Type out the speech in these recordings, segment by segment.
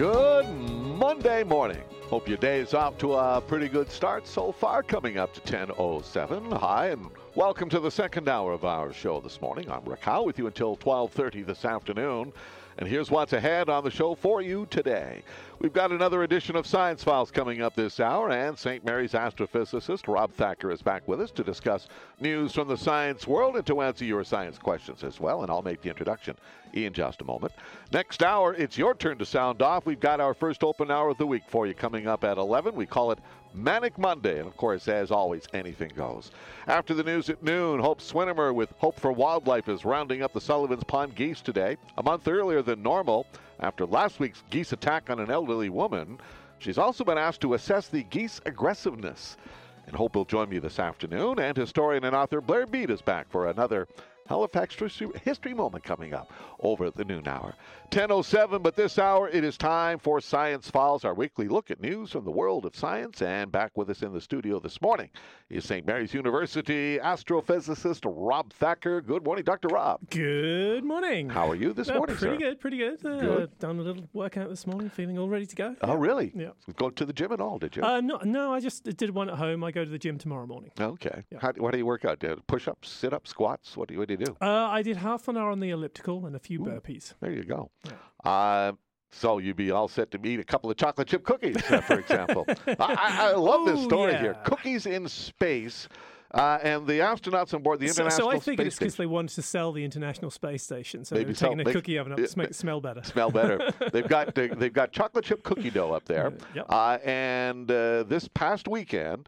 Good Monday morning. Hope your day is off to a pretty good start so far, coming up to 10:07. Hi, and welcome to the second hour of our show this morning. I'm Rick Howe with you until 12:30 this afternoon. And here's what's ahead on the show for you today. We've got another edition of Science Files coming up this hour, and St. Mary's astrophysicist Rob Thacker is back with us to discuss news from the science world and to answer your science questions as well. And I'll make the introduction in just a moment. Next hour, it's your turn to sound off. We've got our first open hour of the week for you coming up at 11. We call it Manic Monday, and of course, as always, anything goes. After the news at noon, Hope Swinimer with Hope for Wildlife is rounding up the Sullivan's Pond geese today, a month earlier than normal. After last week's geese attack on an elderly woman, she's also been asked to assess the geese aggressiveness. And Hope will join me this afternoon, and historian and author Blair Bead is back for another Halifax history moment coming up over at the noon hour. 10:07, but this hour it is time for Science Files, our weekly look at news from the world of science. And back with us in the studio this morning is St. Mary's University astrophysicist Rob Thacker. Good morning, Dr. Rob. Good morning. How are you this morning, pretty sir? Pretty good. Good. Done a little workout this morning, feeling all ready to go. Oh, really? Yeah. Go to the gym at all, did you? No, I just did one at home. I go to the gym tomorrow morning. Okay. Yeah. What do you work out? Push-ups, sit-ups, squats? What do you do? I did half an hour on the elliptical and a few burpees. There you go. Yeah. So you'd be all set to eat a couple of chocolate chip cookies, for example. I love this story here. Cookies in space. And the astronauts on board the International Space Station. So I figured it's because they wanted to sell the International Space Station, so they were taking a cookie oven up to make it smell better. Smell better. They've got chocolate chip cookie dough up there. Yep. And this past weekend,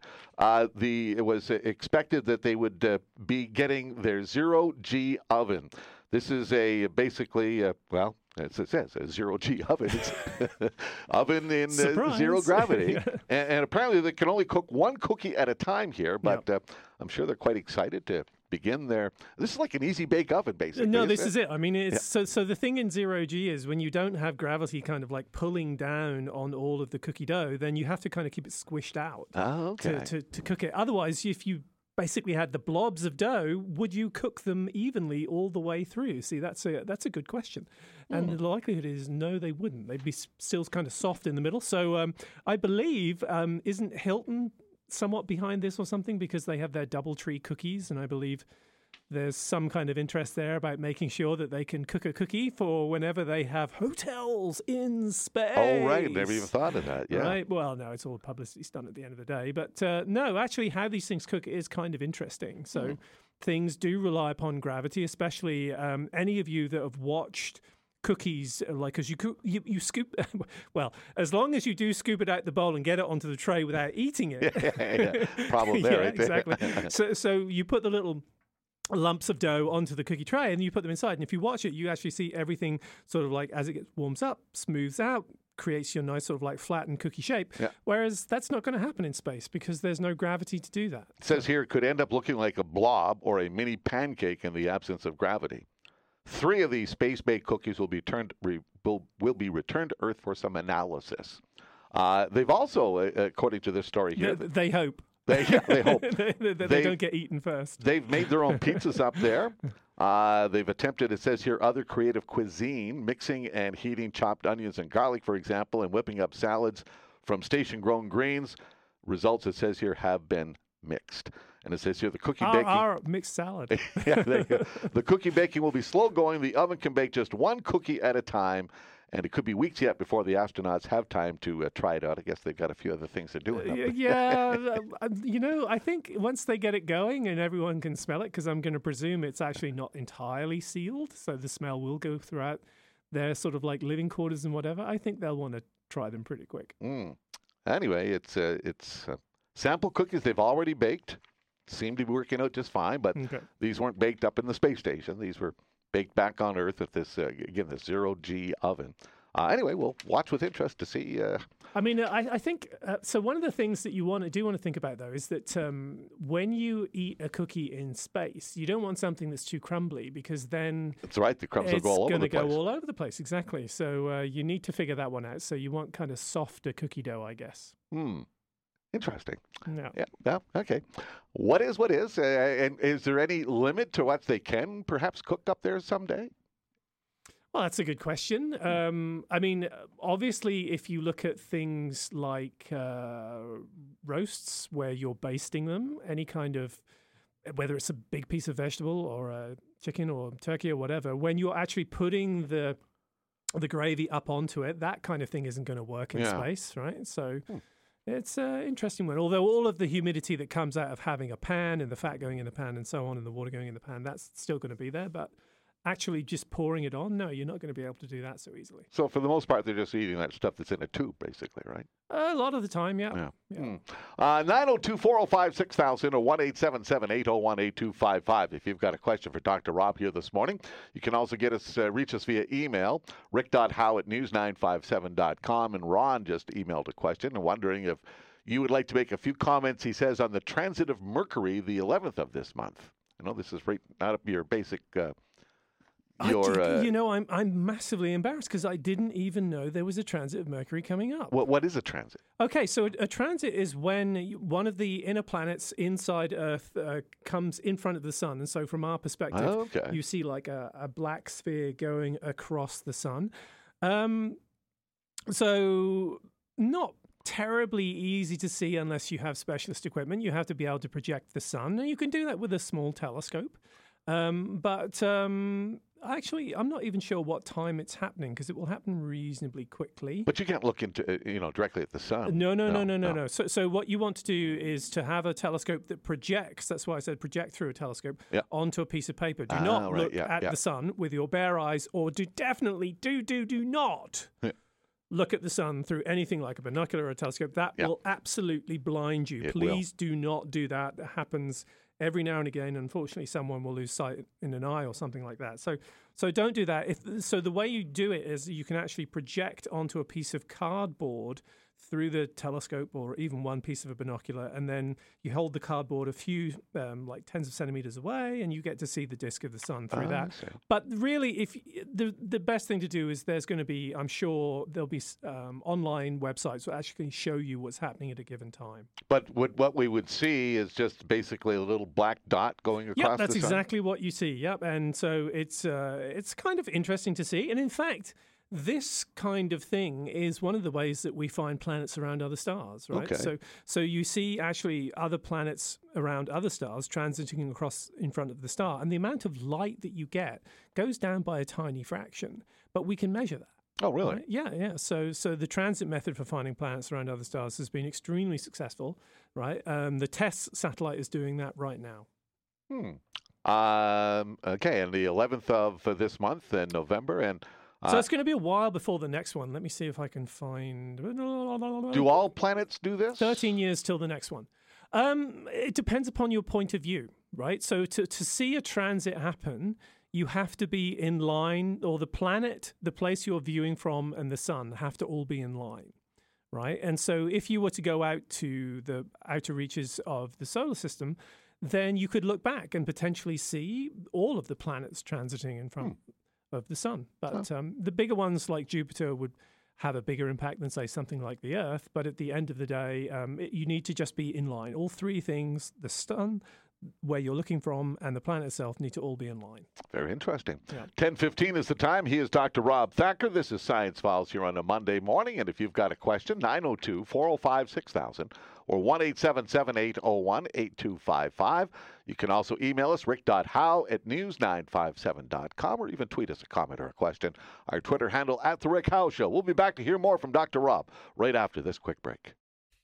it was expected that they would be getting their zero-G oven. This is basically, as it says, a zero-G oven. It's oven in zero gravity. Yeah. And apparently they can only cook one cookie at a time here, but I'm sure they're quite excited to begin this is like an easy bake oven, basically. No, this is it. I mean, so the thing in zero-G is when you don't have gravity kind of like pulling down on all of the cookie dough, then you have to kind of keep it squished out to cook it. Otherwise, if you basically had the blobs of dough, would you cook them evenly all the way through? See, that's a good question. And the likelihood is no, they wouldn't. They'd be still kind of soft in the middle. So I believe, isn't Hilton somewhat behind this or something, because they have their DoubleTree cookies, and I believe there's some kind of interest there about making sure that they can cook a cookie for whenever they have hotels in space. Oh, right. Never even thought of that. Yeah. Right. Well, no, it's all publicity stunt at the end of the day. But no, actually, how these things cook is kind of interesting. So things do rely upon gravity, especially any of you that have watched cookies, like as you scoop, well, as long as you do scoop it out the bowl and get it onto the tray without eating it. Problem there, right? Exactly. So you put the little lumps of dough onto the cookie tray and you put them inside. And if you watch it, you actually see everything sort of like as it warms up, smooths out, creates your nice sort of like flattened cookie shape. Yeah. Whereas that's not going to happen in space because there's no gravity to do that. It says here it could end up looking like a blob or a mini pancake in the absence of gravity. 3 of these space-baked cookies will be returned to Earth for some analysis. They've also, according to this story here, they hope. They hope they don't get eaten first. They've made their own pizzas up there. They've attempted, it says here, other creative cuisine, mixing and heating chopped onions and garlic, for example, and whipping up salads from station-grown greens. Results, it says here, have been mixed. And it says here the cookie baking. Our mixed salad. The cookie baking will be slow going. The oven can bake just one cookie at a time. And it could be weeks yet before the astronauts have time to try it out. I guess they've got a few other things they're doing. Yeah. I think once they get it going and everyone can smell it, because I'm going to presume it's actually not entirely sealed, so the smell will go throughout their sort of like living quarters and whatever, I think they'll want to try them pretty quick. Anyway, it's sample cookies they've already baked. Seem to be working out just fine, but these weren't baked up in the space station. These were baked back on Earth with this, this zero-G oven. Anyway, we'll watch with interest to see. I think, so one of the things that you want to think about, though, is that when you eat a cookie in space, you don't want something that's too crumbly, because then that's right, the crumbs will go all over the place. It's going to go all over the place, exactly. So you need to figure that one out. So you want kind of softer cookie dough, I guess. Interesting. No. Yeah. Okay. What is? And is there any limit to what they can perhaps cook up there someday? Well, that's a good question. I mean, obviously, if you look at things like roasts where you're basting them, any kind of, whether it's a big piece of vegetable or a chicken or turkey or whatever, when you're actually putting the gravy up onto it, that kind of thing isn't going to work in space, right? So it's an interesting one. Although all of the humidity that comes out of having a pan and the fat going in the pan and so on and the water going in the pan, that's still going to be there. But actually just pouring it on, no, you're not going to be able to do that so easily. So for the most part, they're just eating that stuff that's in a tube, basically, right? A lot of the time, yeah. 902-405-6000 or 1-877-801-8255 if you've got a question for Dr. Rob here this morning. You can also reach us via email, rick.howe@news957.com. And Ron just emailed a question and wondering if you would like to make a few comments, he says, on the transit of Mercury, the 11th of this month. I know this is right out of your basic... I'm massively embarrassed because I didn't even know there was a transit of Mercury coming up. What is a transit? Okay, so a transit is when one of the inner planets inside Earth comes in front of the sun. And so from our perspective, you see like a black sphere going across the sun. So not terribly easy to see unless you have specialist equipment. You have to be able to project the sun. And you can do that with a small telescope. Actually, I'm not even sure what time it's happening because it will happen reasonably quickly. But you can't look into directly at the sun. No. So what you want to do is to have a telescope that projects. That's why I said project through a telescope onto a piece of paper. Do not look at the sun with your bare eyes, or do not look at the sun through anything like a binocular or a telescope. That will absolutely blind you. Please do not do that. That happens every now and again. Unfortunately, someone will lose sight in an eye or something like that. So don't do that. So the way you do it is you can actually project onto a piece of cardboard through the telescope or even one piece of a binocular, and then you hold the cardboard a few, like tens of centimeters away, and you get to see the disk of the sun through that. But really, if the best thing to do is there's going to be, I'm sure there'll be online websites that actually show you what's happening at a given time. But what we would see is just basically a little black dot going across the sun? Yep, that's exactly what you see. Yep, and so it's kind of interesting to see. And in fact, this kind of thing is one of the ways that we find planets around other stars, right? Okay. So you see actually other planets around other stars transiting across in front of the star, and the amount of light that you get goes down by a tiny fraction, but we can measure that. Oh, really? Right? Yeah. So the transit method for finding planets around other stars has been extremely successful, right? The TESS satellite is doing that right now. Okay, and the 11th of this month in November, and so it's going to be a while before the next one. Let me see if I can find... Do all planets do this? 13 years till the next one. It depends upon your point of view, right? So to see a transit happen, you have to be in line, or the planet, the place you're viewing from, and the sun have to all be in line, right? And so if you were to go out to the outer reaches of the solar system, then you could look back and potentially see all of the planets transiting in front of the sun. But the bigger ones like Jupiter would have a bigger impact than, say, something like the Earth. But at the end of the day, you need to just be in line. All three things, the sun, where you're looking from, and the planet itself need to all be in line. Very interesting. 10:15 is the time. He is Dr. Rob Thacker. This is Science Files here on a Monday morning. And if you've got a question, 902-405-6000 or 1-877-801-8255. You can also email us, rick.howe@news957.com, or even tweet us a comment or a question. Our Twitter handle, @The Rick Howe Show. We'll be back to hear more from Dr. Rob right after this quick break.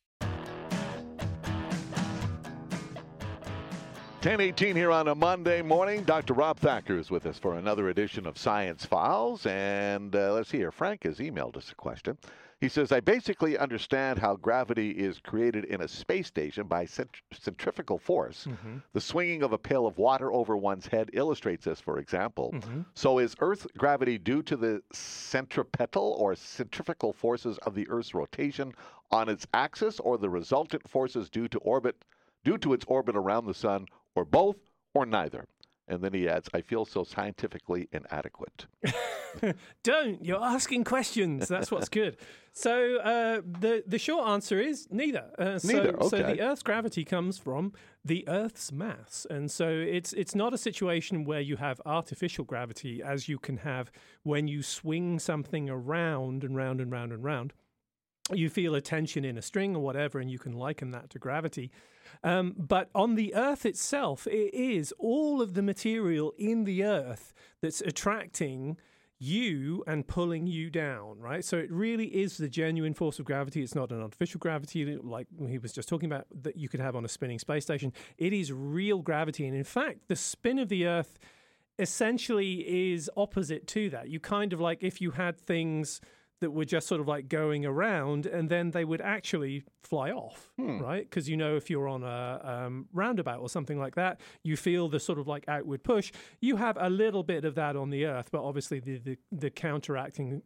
10:18 here on a Monday morning. Dr. Rob Thacker is with us for another edition of Science Files. And let's see here. Frank has emailed us a question. He says, I basically understand how gravity is created in a space station by centrifugal force. The swinging of a pail of water over one's head illustrates this, for example. So is Earth's gravity due to the centripetal or centrifugal forces of the Earth's rotation on its axis, or the resultant forces due to its orbit around the sun, or both, or neither? And then he adds, I feel so scientifically inadequate. Don't. You're asking questions. That's what's good. So the short answer is neither. Neither. Okay. So the Earth's gravity comes from the Earth's mass, and so it's not a situation where you have artificial gravity as you can have when you swing something around and round and round and round. You feel a tension in a string or whatever, and you can liken that to gravity. But on the Earth itself, it is all of the material in the Earth that's attracting you and pulling you down, right? So it really is the genuine force of gravity. It's not an artificial gravity like he was just talking about that you could have on a spinning space station. It is real gravity. And in fact, the spin of the Earth essentially is opposite to that. You kind of like if you had things that were just sort of like going around and then they would actually fly off, right? Because, you know, if you're on a roundabout or something like that, you feel the sort of like outward push. You have a little bit of that on the Earth, but obviously the counteraction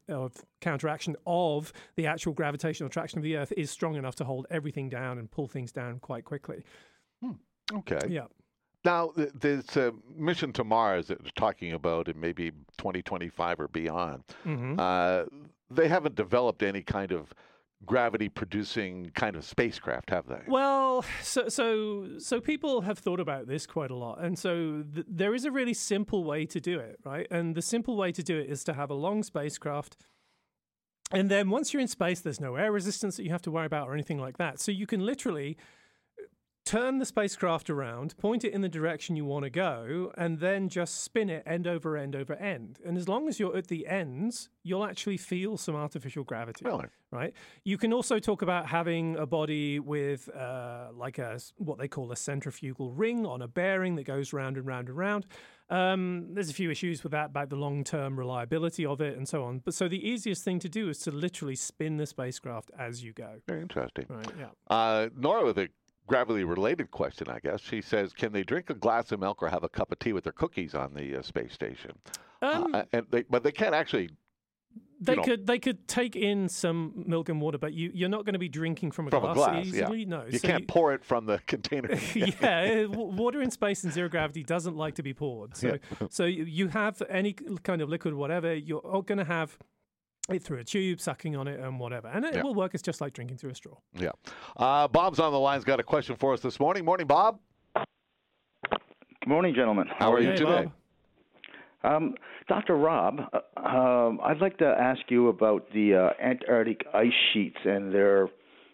of the actual gravitational attraction of the Earth is strong enough to hold everything down and pull things down quite quickly. Okay. Yeah. Now, this mission to Mars that we're talking about in maybe 2025 or beyond, they haven't developed any kind of gravity-producing kind of spacecraft, have they? Well, so people have thought about this quite a lot. And so there is a really simple way to do it, right? And the simple way to do it is to have a long spacecraft. And then once you're in space, there's no air resistance that you have to worry about or anything like that. So you can literally turn the spacecraft around, point it in the direction you want to go, and then just spin it end over end over end. And as long as you're at the ends, you'll actually feel some artificial gravity. Really? Right? You can also talk about having a body with like what they call a centrifugal ring on a bearing that goes round and round and round. There's a few issues with that about the long-term reliability of it and so on. But so the easiest thing to do is to literally spin the spacecraft as you go. Very interesting. Right, yeah. Nora with a gravity-related question, I guess. She says, can they drink a glass of milk or have a cup of tea with their cookies on the space station? But they can't actually. They could take in some milk and water, but you're not going to be drinking from a glass easily. Yeah. No, you can't pour it from the container. Yeah, water in space in zero gravity doesn't like to be poured. So so you have any kind of liquid, whatever, you're going to have it through a tube, sucking on it and whatever. And it will work. It's just like drinking through a straw. Yeah. Bob's on the line. He's got a question for us this morning. Morning, Bob. Good morning, gentlemen. How are you today? Dr. Rob, I'd like to ask you about the Antarctic ice sheets and their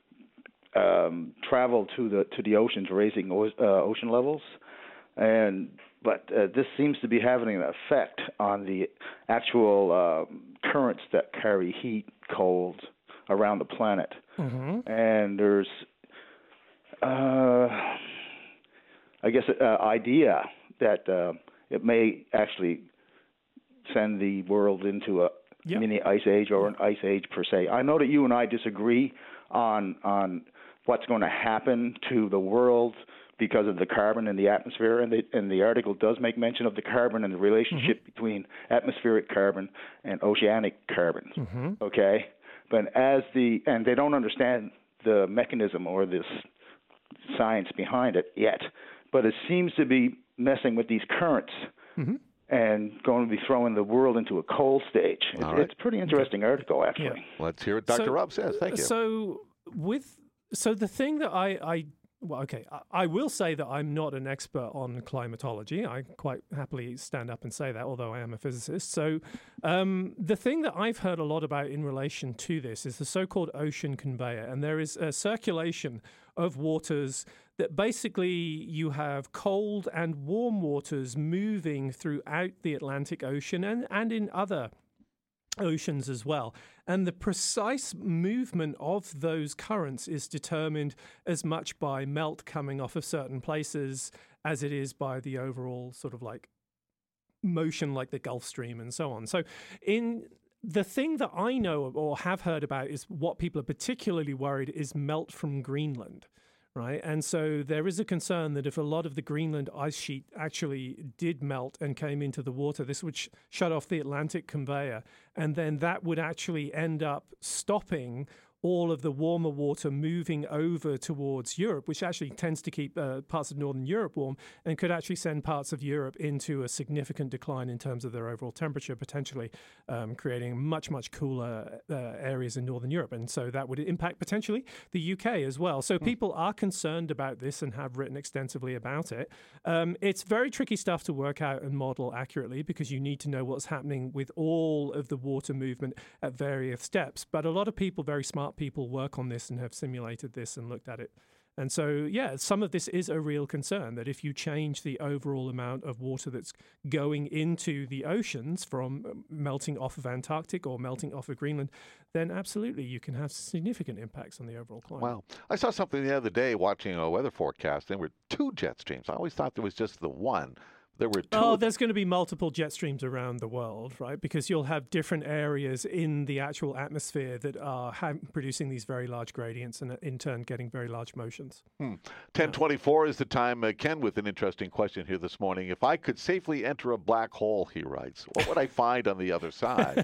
travel to the oceans, raising ocean levels. But this seems to be having an effect on the actual currents that carry heat, cold around the planet. And there's, I guess, an idea that it may actually send the world into a mini ice age or an ice age per se. I know that you and I disagree on what's going to happen to the world because of the carbon in the atmosphere, and the article does make mention of the carbon and the relationship between atmospheric carbon and oceanic carbon. Okay, but and they don't understand the mechanism or this science behind it yet, but it seems to be messing with these currents and going to be throwing the world into a cold stage. It's a pretty interesting article, actually. Yeah. Let's hear what Dr. Rob says. Thank you. So the thing that I will say that I'm not an expert on climatology. I quite happily stand up and say that, although I am a physicist. So the thing that I've heard a lot about in relation to this is the so-called ocean conveyor. And there is a circulation of waters that basically you have cold and warm waters moving throughout the Atlantic Ocean and in other oceans as well. And the precise movement of those currents is determined as much by melt coming off of certain places as it is by the overall sort of like motion, like the Gulf Stream and so on. So the thing that I know or have heard about is what people are particularly worried is melt from Greenland. Right. And so there is a concern that if a lot of the Greenland ice sheet actually did melt and came into the water, this would shut off the Atlantic conveyor. And then that would actually end up stopping all of the warmer water moving over towards Europe, which actually tends to keep parts of northern Europe warm, and could actually send parts of Europe into a significant decline in terms of their overall temperature, potentially creating much, much cooler areas in northern Europe. And so that would impact potentially the UK as well. So people are concerned about this and have written extensively about it. It's very tricky stuff to work out and model accurately because you need to know what's happening with all of the water movement at various steps. But a lot of people, very smart people, work on this and have simulated this and looked at it. And so, yeah, some of this is a real concern that if you change the overall amount of water that's going into the oceans from melting off of Antarctic or melting off of Greenland, then absolutely you can have significant impacts on the overall climate. Wow. I saw something the other day watching a weather forecast. There were 2 jet streams. I always thought there was just the one. There were 2. Oh, there's going to be multiple jet streams around the world, right? Because you'll have different areas in the actual atmosphere that are producing these very large gradients and in turn getting very large motions. 10:24 is the time. Ken with an interesting question here this morning. If I could safely enter a black hole, he writes, what would I find on the other side?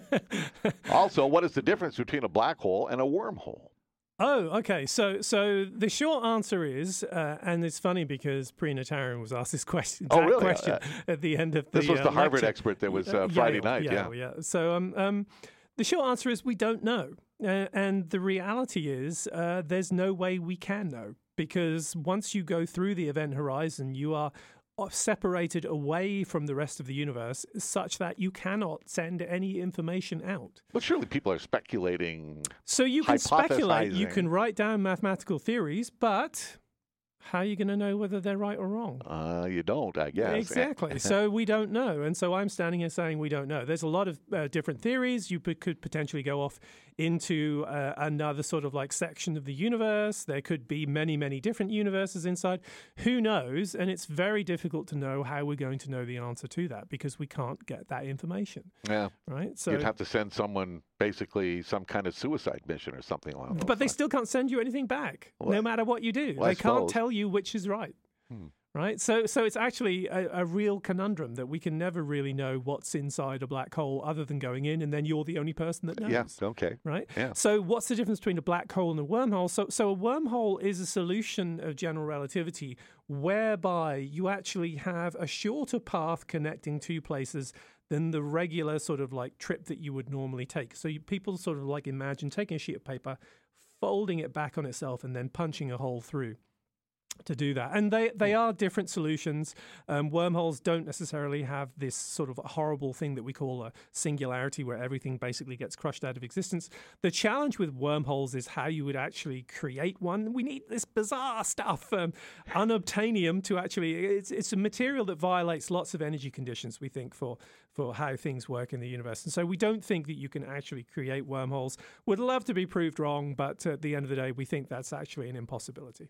Also, what is the difference between a black hole and a wormhole? Oh, okay. So the short answer is, and it's funny because Prina Taran was asked this question, question at the end of the This was the Harvard lecture. Expert that was Friday night. Yeah. So the short answer is we don't know. And the reality is there's no way we can know because once you go through the event horizon, you are separated away from the rest of the universe such that you cannot send any information out. But surely people are speculating. So you can speculate, you can write down mathematical theories, but how are you going to know whether they're right or wrong? You don't, I guess. Exactly. So we don't know. And so I'm standing here saying we don't know. There's a lot of different theories. You could potentially go off into another sort of like section of the universe. There could be many, many different universes inside. Who knows? And it's very difficult to know how we're going to know the answer to that because we can't get that information. Yeah. Right? So you'd have to send someone basically some kind of suicide mission or something along those lines. But they still can't send you anything back, no matter what you do. Well, they can't tell you which is right. Right? So it's actually a real conundrum that we can never really know what's inside a black hole other than going in and then you're the only person that knows. Yeah, okay. Right? Yeah. So what's the difference between a black hole and a wormhole? So a wormhole is a solution of general relativity whereby you actually have a shorter path connecting two places than the regular sort of like trip that you would normally take. So people sort of like imagine taking a sheet of paper, folding it back on itself and then punching a hole through to do that. And they are different solutions. Wormholes don't necessarily have this sort of horrible thing that we call a singularity where everything basically gets crushed out of existence. The challenge with wormholes is how you would actually create one. We need this bizarre stuff, unobtainium, to actually, it's a material that violates lots of energy conditions, we think, for how things work in the universe. And so we don't think that you can actually create wormholes. Would love to be proved wrong, but at the end of the day, we think that's actually an impossibility.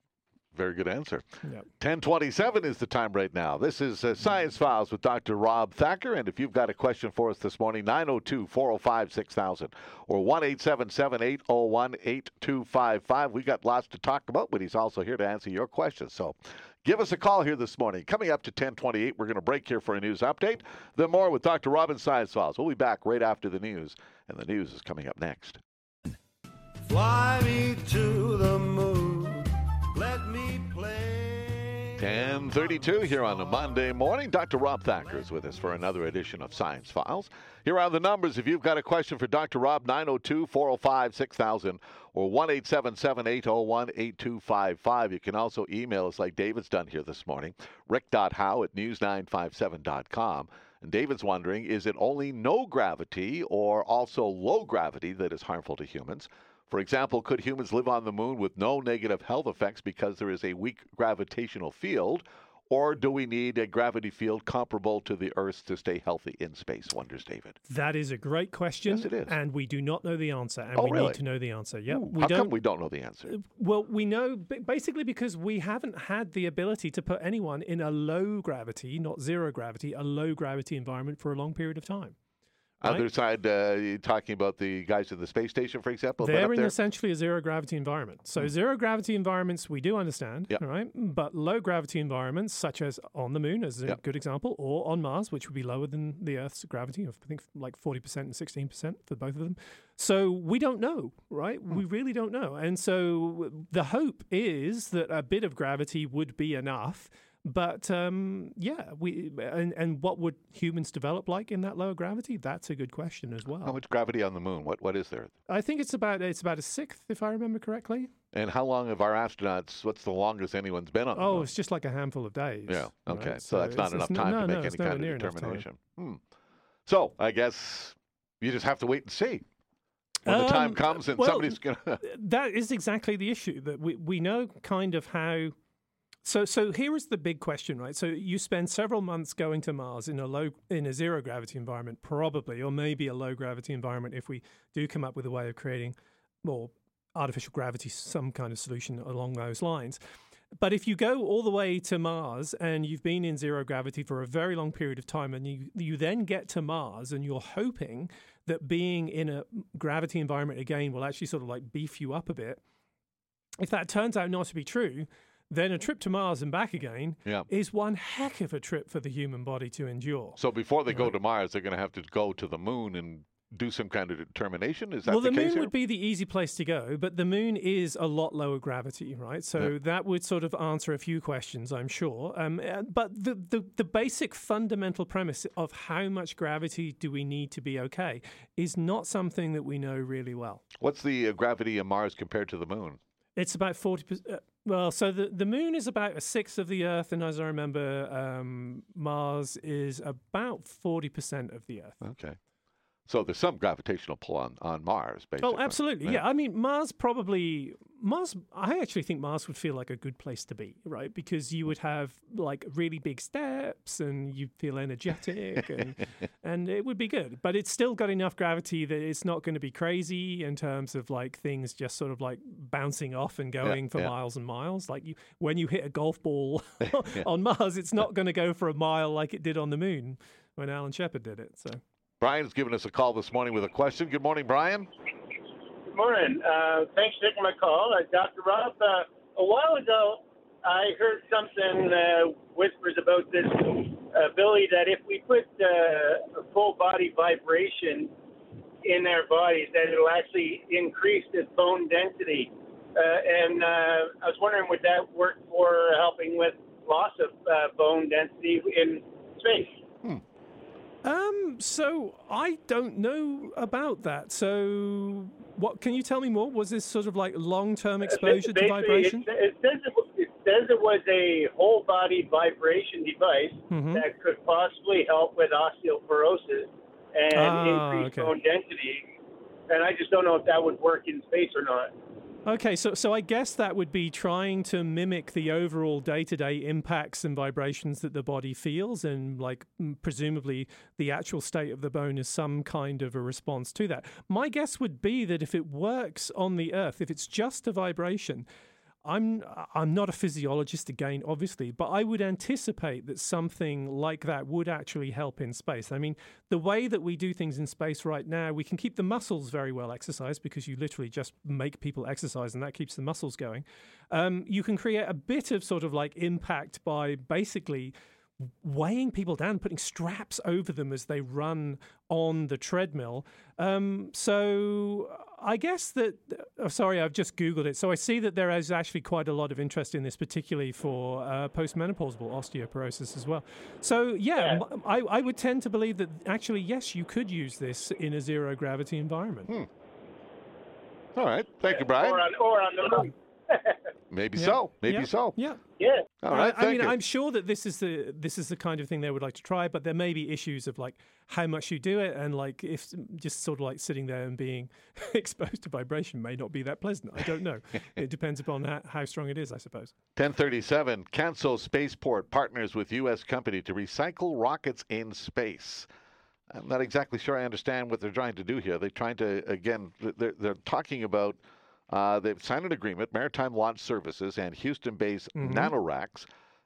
Very good answer. Yep. 10:27 is the time right now. This is Science Files with Dr. Rob Thacker. And if you've got a question for us this morning, 902-405-6000 or 1-877-801-8255. We got lots to talk about, but he's also here to answer your questions. So give us a call here this morning. Coming up to 10:28, we're going to break here for a news update. Then more with Dr. Rob in Science Files. We'll be back right after the news, and the news is coming up next. Fly me to the moon. Let me play. 10:32 here on a Monday morning. Dr. Rob Thacker is with us for another edition of Science Files. Here are the numbers. If you've got a question for Dr. Rob, 902-405-6000 or 1-877-801-8255. You can also email us like David's done here this morning, rick.howe@news957.com. And David's wondering, is it only no gravity or also low gravity that is harmful to humans? For example, could humans live on the moon with no negative health effects because there is a weak gravitational field? Or do we need a gravity field comparable to the Earth's to stay healthy in space, wonders David? That is a great question. Yes, it is. And we do not know the answer. And really? Need to know the answer. Yep. How come we don't know the answer? Well, we know basically because we haven't had the ability to put anyone in a low gravity, not zero gravity, a low gravity environment for a long period of time. Other side, you're talking about the guys at the space station, for example? They're in essentially a zero-gravity environment. So zero-gravity environments we do understand, right? But low-gravity environments, such as on the moon, as a good example, or on Mars, which would be lower than the Earth's gravity, of I think like 40% and 16% for both of them. So we don't know, right? We really don't know. And so the hope is that a bit of gravity would be enough. But and what would humans develop like in that lower gravity? That's a good question as well. How much gravity on the moon? What is there? I think it's about a sixth, if I remember correctly. And how long have our astronauts? What's the longest anyone's been on the moon? It's just like a handful of days. Yeah. Okay. Right? So that's not enough time to make any kind of determination. So I guess you just have to wait and see. When the time comes and somebody's going to... That is exactly the issue, that we know kind of how... So here is the big question, right? So you spend several months going to Mars in a zero gravity environment, probably, or maybe a low gravity environment if we do come up with a way of creating more artificial gravity, some kind of solution along those lines. But if you go all the way to Mars and you've been in zero gravity for a very long period of time, and you then get to Mars and you're hoping that being in a gravity environment again will actually sort of like beef you up a bit. If that turns out not to be true, then a trip to Mars and back again is one heck of a trip for the human body to endure. So before they go to Mars, they're going to have to go to the moon and do some kind of determination? Is that the case? Well, the moon here? would be the easy place to go, but the moon is a lot lower gravity, right? So that would sort of answer a few questions, I'm sure. But the basic fundamental premise of how much gravity do we need to be okay is not something that we know really well. What's the gravity of Mars compared to the moon? It's about 40%. So the moon is about a sixth of the Earth, and as I remember, Mars is about 40% of the Earth. Okay. So there's some gravitational pull on Mars, basically. Oh, absolutely. Yeah. I mean, Mars, I actually think Mars would feel like a good place to be, right? Because you would have like really big steps and you'd feel energetic and it would be good. But it's still got enough gravity that it's not going to be crazy in terms of like things just sort of like bouncing off and going for miles and miles. Like when you hit a golf ball on Mars, it's not going to go for a mile like it did on the moon when Alan Shepard did it. So. Brian's given us a call this morning with a question. Good morning, Brian. Good morning. Thanks for taking my call. Dr. Rob, a while ago, I heard something, whispers about this ability that if we put a full body vibration in our bodies, that it'll actually increase the bone density. And I was wondering, would that work for helping with loss of bone density in space? So I don't know about that. So what can you tell me more? Was this sort of like long-term exposure to vibration? It says it was a whole body vibration device that could possibly help with osteoporosis and increase bone density. And I just don't know if that would work in space or not. Okay, so I guess that would be trying to mimic the overall day-to-day impacts and vibrations that the body feels, and like presumably the actual state of the bone is some kind of a response to that. My guess would be that if it works on the Earth, if it's just a vibration, I'm not a physiologist again, obviously, but I would anticipate that something like that would actually help in space. I mean, the way that we do things in space right now, we can keep the muscles very well exercised because you literally just make people exercise and that keeps the muscles going. You can create a bit of sort of like impact by basically weighing people down, putting straps over them as they run on the treadmill. So I guess that, sorry, I've just Googled it. So I see that there is actually quite a lot of interest in this, particularly for postmenopausal osteoporosis as well. So yeah. I would tend to believe that actually, yes, you could use this in a zero gravity environment. All right. Thank you, Brian. Or on the moon. Maybe so. Maybe so. Yeah. All right. I mean, I'm sure that this is the kind of thing they would like to try, but there may be issues of like how much you do it, and like if just sort of like sitting there and being exposed to vibration may not be that pleasant. I don't know. It depends upon how strong it is, I suppose. 1037. Canso Spaceport partners with U.S. company to recycle rockets in space. I'm not exactly sure I understand what they're trying to do here. They're trying to, again, they're talking about. They've signed an agreement, Maritime Launch Services and Houston-based NanoRacks.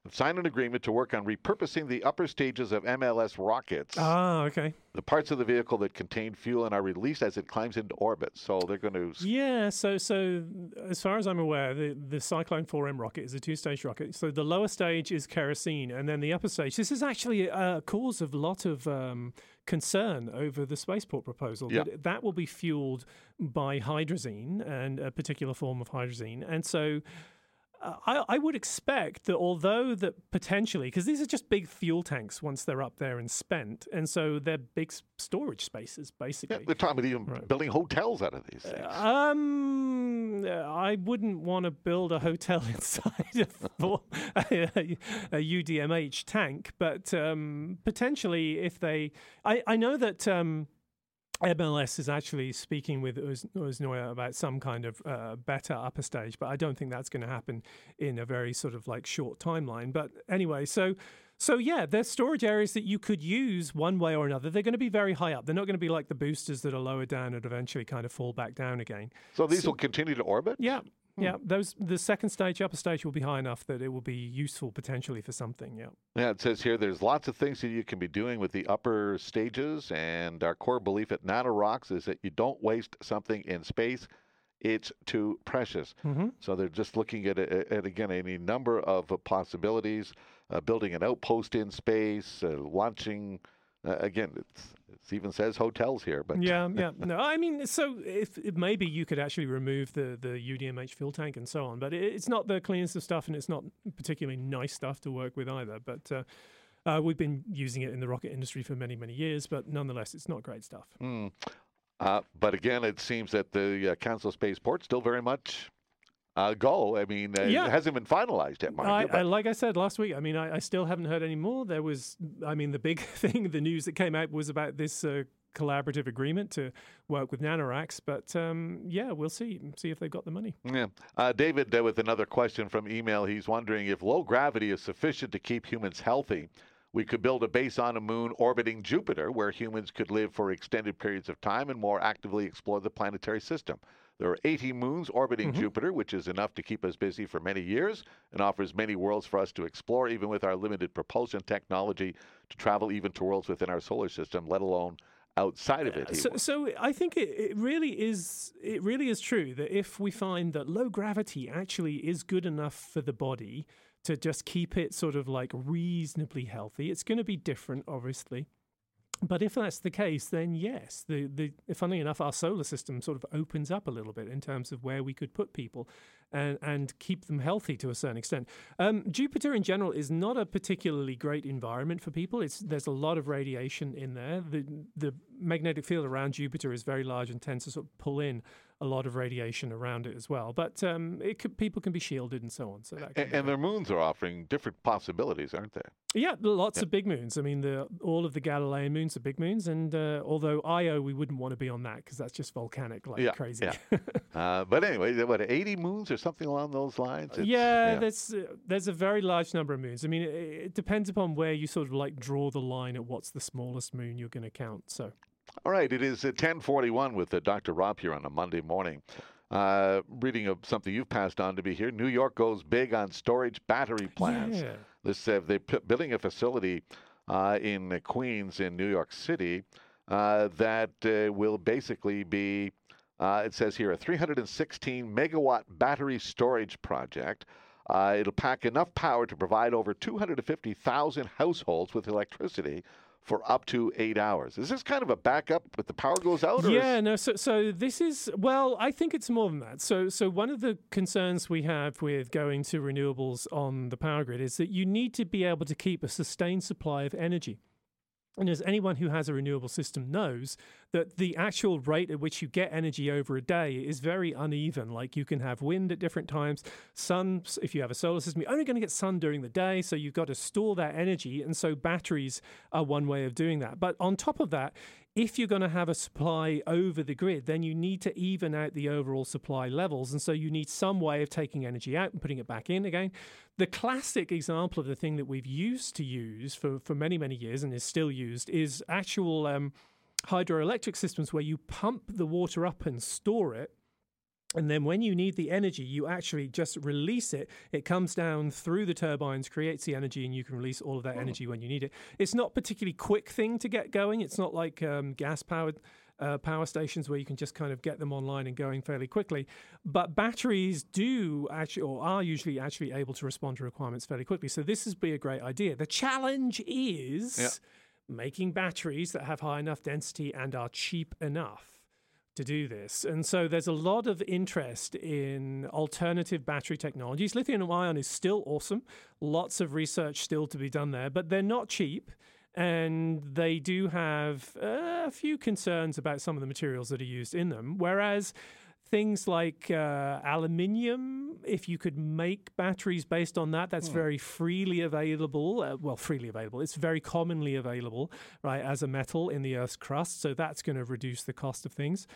signed an agreement to work on repurposing the upper stages of MLS rockets. Ah, okay. The parts of the vehicle that contain fuel and are released as it climbs into orbit. So they're going to... Yeah, so as far as I'm aware, the Cyclone 4M rocket is a two-stage rocket. So the lower stage is kerosene, and then the upper stage... This is actually a cause of a lot of concern over the spaceport proposal. Yeah. That will be fueled by hydrazine, and a particular form of hydrazine. And so... I would expect that although that potentially, because these are just big fuel tanks once they're up there and spent, and so they're big storage spaces, basically. Yeah, they're talking about even building hotels out of these things. I wouldn't want to build a hotel inside of a UDMH tank, but potentially if they... I know that... MLS is actually speaking with Uznoya about some kind of better upper stage, but I don't think that's going to happen in a very sort of like short timeline. But anyway, so yeah, there's storage areas that you could use one way or another. They're going to be very high up. They're not going to be like the boosters that are lower down and eventually kind of fall back down again. So these will continue to orbit? Yeah. Yeah, the second stage, upper stage, will be high enough that it will be useful potentially for something, yeah. Yeah, it says here there's lots of things that you can be doing with the upper stages, and our core belief at NanoRocks is that you don't waste something in space. It's too precious. Mm-hmm. So they're just looking at again, any number of possibilities, building an outpost in space, launching... again, it even says hotels here, but yeah. No, I mean, so if maybe you could actually remove the UDMH fuel tank and so on, but it's not the cleanest of stuff, and it's not particularly nice stuff to work with either. But we've been using it in the rocket industry for many, many years, but nonetheless, it's not great stuff. But again, it seems that the Council Spaceport still very much. Go. I mean, it hasn't been finalized yet, Mark. Like I said last week, I mean, I still haven't heard any more. There was, I mean, the big thing, the news that came out was about this collaborative agreement to work with NanoRacks. But, we'll see if they've got the money. Yeah. David, with another question from email, he's wondering if low gravity is sufficient to keep humans healthy. We could build a base on a moon orbiting Jupiter where humans could live for extended periods of time and more actively explore the planetary system. There are 80 moons orbiting Jupiter, which is enough to keep us busy for many years and offers many worlds for us to explore, even with our limited propulsion technology, to travel even to worlds within our solar system, let alone outside of it. So I think it really is true that if we find that low gravity actually is good enough for the body to just keep it sort of like reasonably healthy, it's going to be different, obviously. But if that's the case, then yes, funnily enough, our solar system sort of opens up a little bit in terms of where we could put people and keep them healthy to a certain extent. Jupiter in general is not a particularly great environment for people. There's a lot of radiation in there. The magnetic field around Jupiter is very large and tends to sort of pull in a lot of radiation around it as well. But people can be shielded and so on. So and their moons are offering different possibilities, aren't they? Yeah, lots of big moons. I mean, all of the Galilean moons are big moons, and although Io, we wouldn't want to be on that because that's just volcanic crazy. Yeah. But anyway, 80 moons or something along those lines? There's a very large number of moons. I mean, it depends upon where you sort of like draw the line at what's the smallest moon you're going to count. So. All right, it is 10:41 with Dr. Rob here on a Monday morning. Reading of something you've passed on to me here. New York goes big on storage battery plants. Yeah. They're building a facility in Queens in New York City that will basically be, it says here, a 316 megawatt battery storage project. It'll pack enough power to provide over 250,000 households with electricity for up to 8 hours. Is this kind of a backup if the power goes out? So this is, well, I think it's more than that. So one of the concerns we have with going to renewables on the power grid is that you need to be able to keep a sustained supply of energy. And as anyone who has a renewable system knows, that the actual rate at which you get energy over a day is very uneven. Like you can have wind at different times. Sun, if you have a solar system, you're only going to get sun during the day. So you've got to store that energy. And so batteries are one way of doing that. But on top of that, if you're going to have a supply over the grid, then you need to even out the overall supply levels. And so you need some way of taking energy out and putting it back in again. The classic example of the thing that we've used to use for many, many years and is still used is actual hydroelectric systems where you pump the water up and store it. And then when you need the energy, you actually just release it. It comes down through the turbines, creates the energy, and you can release all of that energy when you need it. It's not a particularly quick thing to get going. It's not like gas-powered power stations where you can just kind of get them online and going fairly quickly. But batteries do actually, or are usually actually able to respond to requirements fairly quickly. So this has been a great idea. The challenge is making batteries that have high enough density and are cheap enough to do this. And so there's a lot of interest in alternative battery technologies. Lithium-ion is still awesome. Lots of research still to be done there, but they're not cheap. And they do have a few concerns about some of the materials that are used in them. Whereas things like aluminium, if you could make batteries based on that, that's very freely available. Freely available. It's very commonly available, right, as a metal in the Earth's crust. So that's going to reduce the cost of things.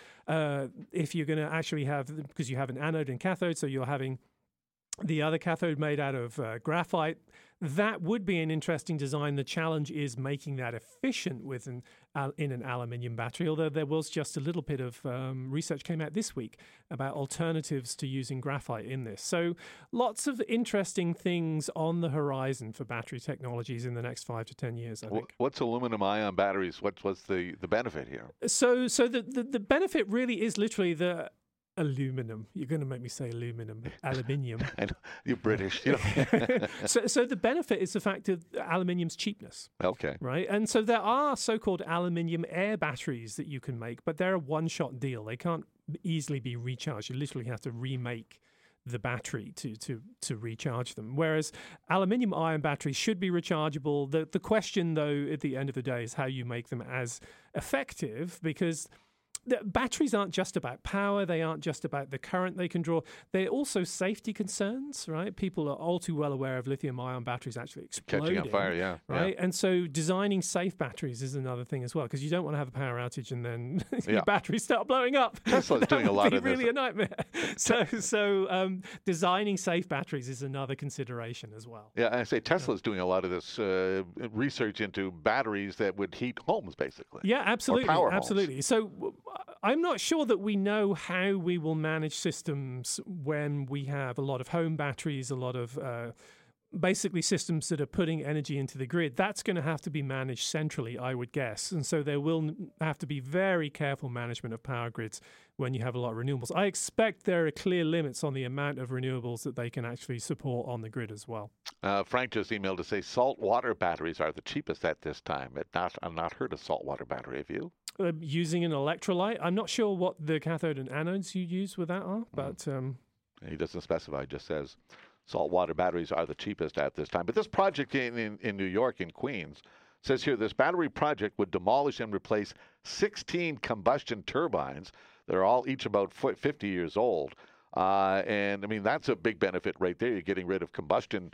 If you're going to actually have, because you have an anode and cathode, so you're having the other cathode made out of graphite, that would be an interesting design. The challenge is making that efficient with in an aluminium battery, although there was just a little bit of research came out this week about alternatives to using graphite in this. So lots of interesting things on the horizon for battery technologies in the next 5 to 10 years, I think. What's aluminum-ion batteries? What's the benefit here? So the benefit really is literally the aluminum. You're going to make me say aluminium. I know, you're British. You know. So the benefit is the fact of aluminium's cheapness. Okay. Right? And so there are so-called aluminium air batteries that you can make, but they're a one-shot deal. They can't easily be recharged. You literally have to remake the battery to recharge them. Whereas aluminium-ion batteries should be rechargeable. The question, though, at the end of the day is how you make them as effective, because the batteries aren't just about power. They aren't just about the current they can draw. They're also safety concerns, right? People are all too well aware of lithium-ion batteries actually exploding. Catching on fire, yeah. Right? Yeah. And so designing safe batteries is another thing as well, because you don't want to have a power outage and then your batteries start blowing up. Tesla's doing a lot of this. Really a nightmare. So designing safe batteries is another consideration as well. Yeah, I say Tesla's doing a lot of this research into batteries that would heat homes, basically. Yeah, absolutely. Or power absolutely. homes. So I'm not sure that we know how we will manage systems when we have a lot of home batteries, a lot of basically systems that are putting energy into the grid. That's going to have to be managed centrally, I would guess. And so there will have to be very careful management of power grids when you have a lot of renewables. I expect there are clear limits on the amount of renewables that they can actually support on the grid as well. Frank just emailed to say saltwater batteries are the cheapest at this time. I've not heard of saltwater battery. Have you? Using an electrolyte. I'm not sure what the cathode and anodes you use with that are, but... He doesn't specify, just says saltwater batteries are the cheapest at this time. But this project in New York, in Queens, says here this battery project would demolish and replace 16 combustion turbines that are all each about 50 years old. And, I mean, that's a big benefit right there. You're getting rid of combustion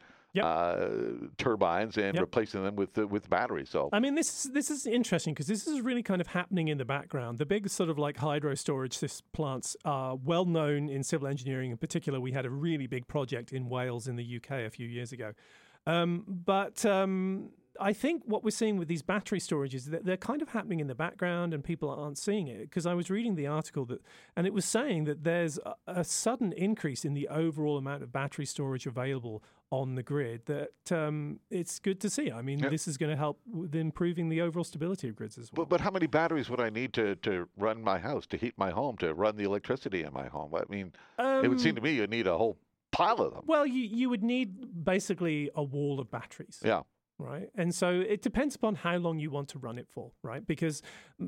turbines and replacing them with batteries. So I mean, this is interesting because this is really kind of happening in the background. The big sort of like hydro storage plants are well known in civil engineering. In particular, we had a really big project in Wales in the UK a few years ago. But I think what we're seeing with these battery storages is that they're kind of happening in the background and people aren't seeing it. Because I was reading the article and it was saying that there's a sudden increase in the overall amount of battery storage available on the grid that it's good to see. I mean, this is going to help with improving the overall stability of grids as well. But how many batteries would I need to run my house, to heat my home, to run the electricity in my home? I mean, it would seem to me you'd need a whole pile of them. Well, you would need basically a wall of batteries. Yeah. Right. And so it depends upon how long you want to run it for, right? Because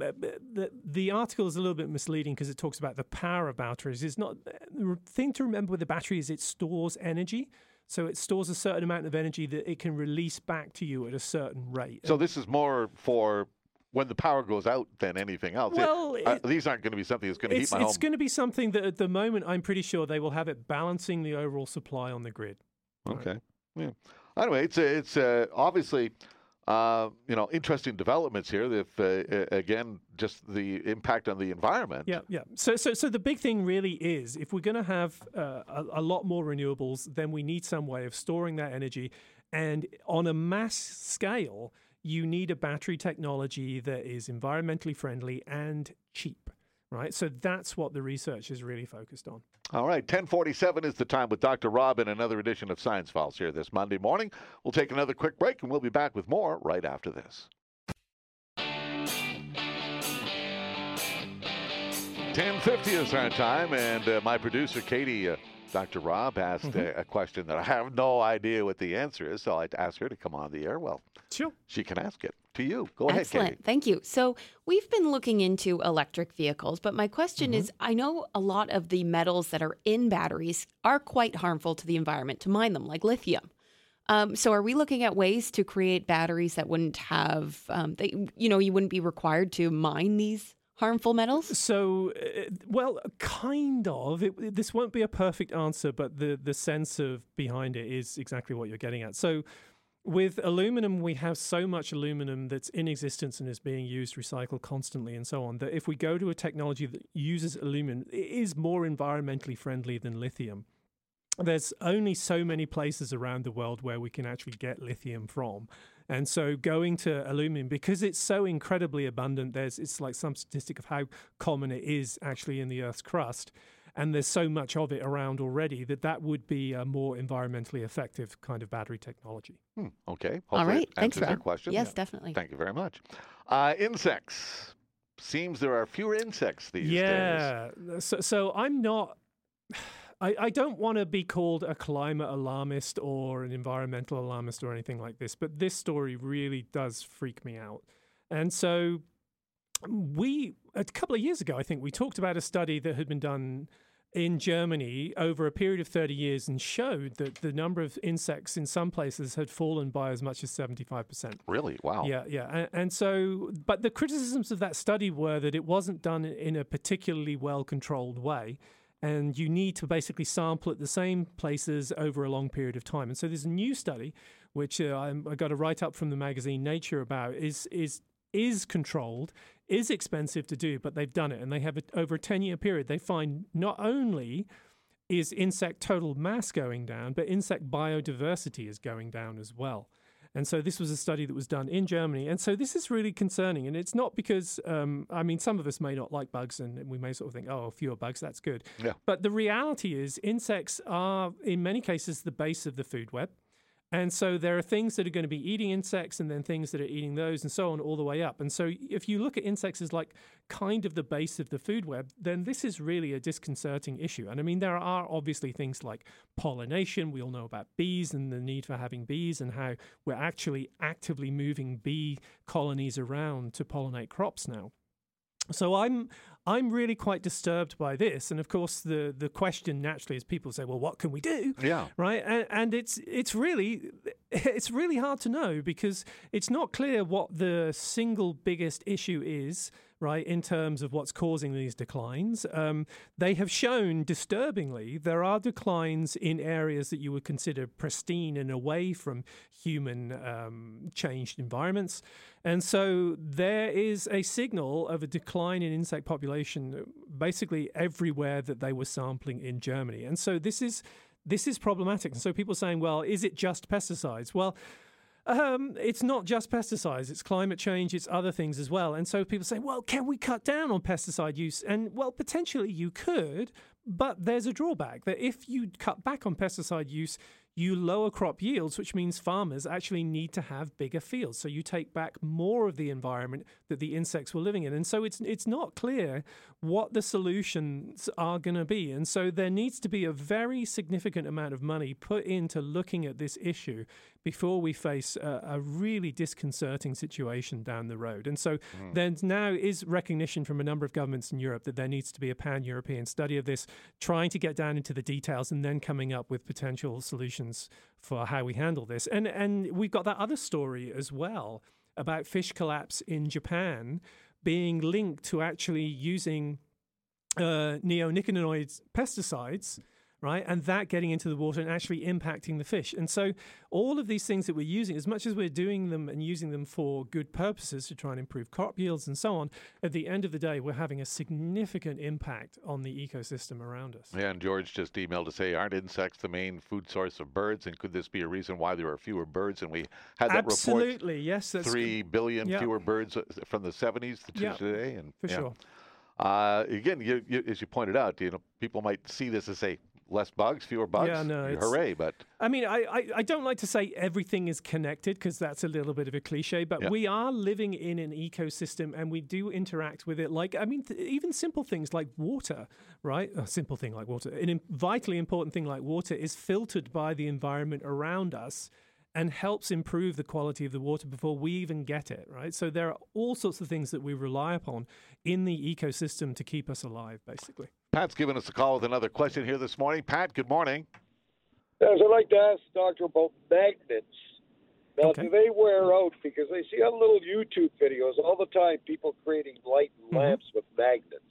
the article is a little bit misleading because it talks about the power of batteries. It's not, the thing to remember with the battery is it stores energy. So it stores a certain amount of energy that it can release back to you at a certain rate. So this is more for when the power goes out than anything else. Well, these aren't going to be something that's going to heat my home. It's going to be something that at the moment, I'm pretty sure they will have it balancing the overall supply on the grid. Okay. Right. Yeah. Anyway, it's obviously, interesting developments here. If again, just the impact on the environment. Yeah. So the big thing really is if we're going to have a lot more renewables, then we need some way of storing that energy, and on a mass scale, you need a battery technology that is environmentally friendly and cheap. right? So that's what the research is really focused on. All right, 10:47 is the time with Dr. Rob in another edition of Science Files here this Monday morning. We'll take another quick break, and we'll be back with more right after this. 10:50 is our time, and my producer, Katie, Dr. Rob, asked a question that I have no idea what the answer is, so I'd ask her to come on the air. Well, sure. She can ask it to you. Go ahead, Excellent. Katie. Thank you. So we've been looking into electric vehicles, but my question is, I know a lot of the metals that are in batteries are quite harmful to the environment to mine them, like lithium. So are we looking at ways to create batteries that wouldn't have, you wouldn't be required to mine these harmful metals? So, well, kind of. This won't be a perfect answer, but the sense of behind it is exactly what you're getting at. So with aluminum, we have so much aluminum that's in existence and is being used, recycled constantly and so on, that if we go to a technology that uses aluminum, it is more environmentally friendly than lithium. There's only so many places around the world where we can actually get lithium from. And so going to aluminum, because it's so incredibly abundant, it's like some statistic of how common it is actually in the Earth's crust. And there's so much of it around already that would be a more environmentally effective kind of battery technology. Okay. Hopefully All right. Thanks for your that. question. Yes, definitely. Thank you very much. Insects. Seems there are fewer insects these days. Yeah. So I'm not... I don't want to be called a climate alarmist or an environmental alarmist or anything like this, but this story really does freak me out. And so a couple of years ago, I think, we talked about a study that had been done in Germany over a period of 30 years and showed that the number of insects in some places had fallen by as much as 75%. Really? Wow. Yeah. And so, but the criticisms of that study were that it wasn't done in a particularly well-controlled way. And you need to basically sample at the same places over a long period of time. And so there's a new study, which I got a write-up from the magazine Nature about, is controlled, is expensive to do, but they've done it. And they have over a 10-year period, they find not only is insect total mass going down, but insect biodiversity is going down as well. And so this was a study that was done in Germany. And so this is really concerning. And it's not because, some of us may not like bugs and we may sort of think, oh, fewer bugs, that's good. Yeah. But the reality is insects are, in many cases, the base of the food web. And so there are things that are going to be eating insects and then things that are eating those and so on all the way up. And so if you look at insects as like kind of the base of the food web, then this is really a disconcerting issue. And I mean, there are obviously things like pollination. We all know about bees and the need for having bees and how we're actually actively moving bee colonies around to pollinate crops now. So I'm really quite disturbed by this, and of course the question naturally is people say, well, what can we do? Yeah. Right. And it's really hard to know because it's not clear what the single biggest issue is, right, in terms of what's causing these declines. They have shown, disturbingly, there are declines in areas that you would consider pristine and away from human changed environments. And so there is a signal of a decline in insect population basically everywhere that they were sampling in Germany. And so this is problematic. And so people are saying, well, is it just pesticides? Well, it's not just pesticides. It's climate change. It's other things as well. And so people say, well, can we cut down on pesticide use? And, well, potentially you could, but there's a drawback that if you cut back on pesticide use, you lower crop yields, which means farmers actually need to have bigger fields. So you take back more of the environment that the insects were living in. And so it's not clear what the solutions are going to be. And so there needs to be a very significant amount of money put into looking at this issue before we face a really disconcerting situation down the road. And so there now is recognition from a number of governments in Europe that there needs to be a pan-European study of this, trying to get down into the details and then coming up with potential solutions for how we handle this. And we've got that other story as well about fish collapse in Japan being linked to actually using neonicotinoid pesticides, right? And that getting into the water and actually impacting the fish. And so all of these things that we're using, as much as we're doing them and using them for good purposes to try and improve crop yields and so on, at the end of the day, we're having a significant impact on the ecosystem around us. Yeah, and George just emailed to say, aren't insects the main food source of birds? And could this be a reason why there are fewer birds? And we had that Absolutely, report, yes. 3 billion fewer birds from the 70s to today. And for sure. Again, as you pointed out, people might see this as less bugs, fewer bugs. Yeah, no, hooray! But I mean, I don't like to say everything is connected because that's a little bit of a cliche. But we are living in an ecosystem, and we do interact with it. Like, I mean, even simple things like water, right? A simple thing like water, a vitally important thing like water, is filtered by the environment around us and helps improve the quality of the water before we even get it, right? So there are all sorts of things that we rely upon in the ecosystem to keep us alive, basically. Pat's giving us a call with another question here this morning. Pat, good morning. Yes, I'd like to ask the doctor about magnets. Now, do they wear out? Because I see on little YouTube videos all the time people creating light and lamps with magnets.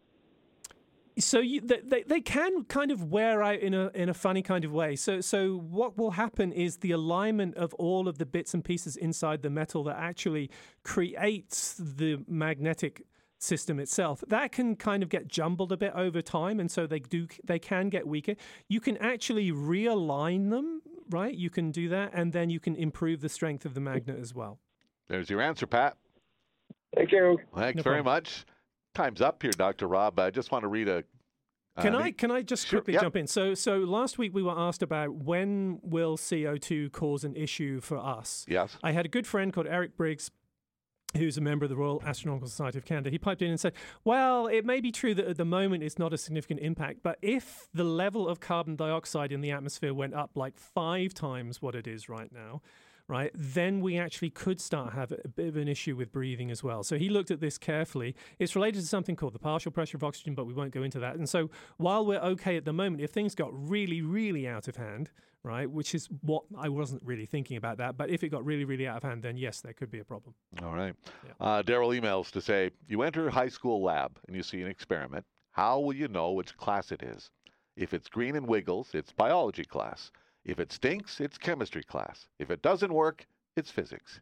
So they can kind of wear out in a funny kind of way. So what will happen is the alignment of all of the bits and pieces inside the metal that actually creates the magnetic system itself, that can kind of get jumbled a bit over time, and so they can get weaker. You can actually realign them, right? You can do that, and then you can improve the strength of the magnet as well. There's your answer, Pat. Thank you. Thanks very much. Time's up here, Dr. Rob. I just want to read a... Can I just quickly jump in? So last week we were asked about when will CO2 cause an issue for us? Yes. I had a good friend called Eric Briggs, who's a member of the Royal Astronomical Society of Canada. He piped in and said, well, it may be true that at the moment it's not a significant impact, but if the level of carbon dioxide in the atmosphere went up like 5 times what it is right now, right, then we actually could start have a bit of an issue with breathing as well. So he looked at this carefully. It's related to something called the partial pressure of oxygen, but we won't go into that. And so while we're okay at the moment, if things got really, really out of hand, right, which is what I wasn't really thinking about that, but if it got really, really out of hand, then yes, there could be a problem. All right. Yeah. Daryl emails to say, you enter a high school lab and you see an experiment. How will you know which class it is? If it's green and wiggles, it's biology class. If it stinks, it's chemistry class. If it doesn't work, it's physics.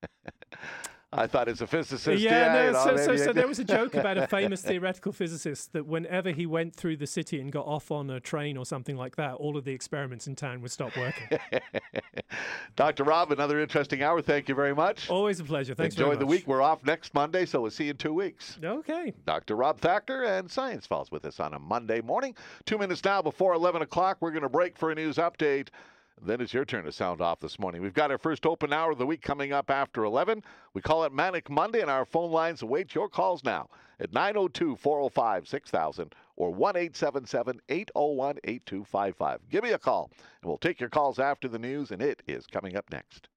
I thought as a physicist, so there was a joke about a famous theoretical physicist that whenever he went through the city and got off on a train or something like that, all of the experiments in town would stop working. Dr. Rob, another interesting hour. Thank you very much. Always a pleasure. Thanks very much. Enjoy the week. We're off next Monday, so we'll see you in 2 weeks. Okay. Dr. Rob Thacker and Science Files with us on a Monday morning. 2 minutes now before 11 o'clock. We're going to break for a news update. Then it's your turn to sound off this morning. We've got our first open hour of the week coming up after 11. We call it Manic Monday, and our phone lines await your calls now at 902-405-6000 or 1-877-801-8255. Give me a call, and we'll take your calls after the news, and it is coming up next.